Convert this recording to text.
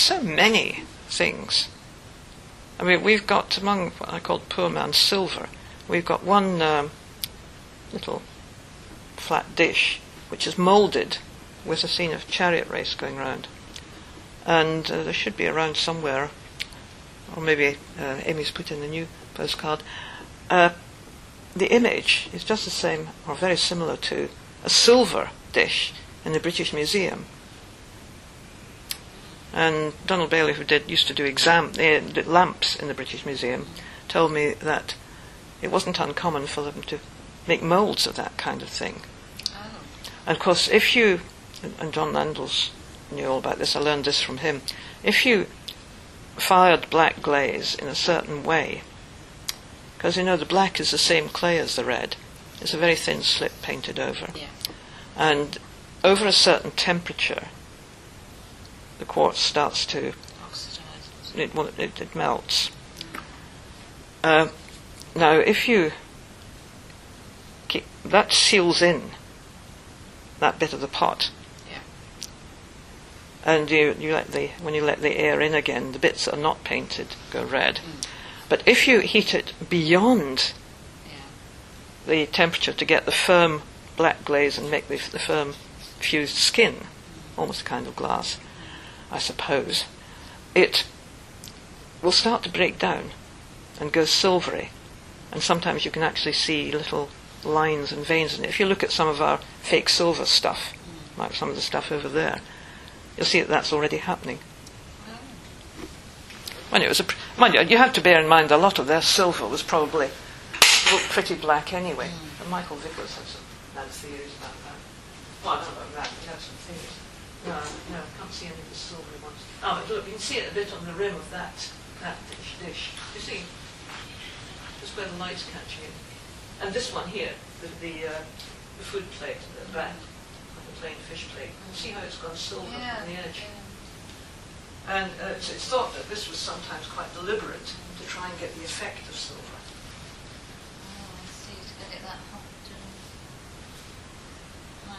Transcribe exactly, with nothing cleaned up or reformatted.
so many things. I mean, we've got, among what I call poor man's silver, we've got one um, little flat dish which is moulded with a scene of chariot race going round. And uh, there should be around somewhere, or maybe uh, Amy's put in the new postcard, uh, the image is just the same, or very similar to, a silver dish in the British Museum. And Donald Bailey, who did used to do exam uh, did lamps in the British Museum, told me that it wasn't uncommon for them to make moulds of that kind of thing. Oh. And of course, if you, and John Landels knew all about this, I learned this from him, if you fired black glaze in a certain way, because you know the black is the same clay as the red, it's a very thin slip painted over. Yeah. And over a certain temperature, the quartz starts to Oxidize. It, well, it, it melts. Uh, now, if you keep, that seals in that bit of the pot, yeah. and you you let the when you let the air in again, the bits that are not painted go red. Mm. But if you heat it beyond Yeah. the temperature to get the firm black glaze and make the, the firm fused skin, almost a kind of glass, I suppose, it will start to break down and go silvery. And sometimes you can actually see little lines and veins in it. If you look at some of our fake silver stuff, mm. like some of the stuff over there, you'll see that that's already happening. Oh. Well, it was a, mind you, you have to bear in mind a lot of their silver was probably looked pretty black anyway. Mm. And Michael Vickers had some had theories about that. Well, I don't know about that, he had some theories. No, no, I can't see any of the silvery ones. Oh, but look, you can see it a bit on the rim of that that dish. dish. You see, just where the light's catching it. And this one here, the the, uh, the food plate at the back, like a plain fish plate. You see how it's got silver Yeah. on the edge. Yeah. And uh, it's, it's thought that this was sometimes quite deliberate to try and get the effect of silver. Oh, I see. To get it that hot.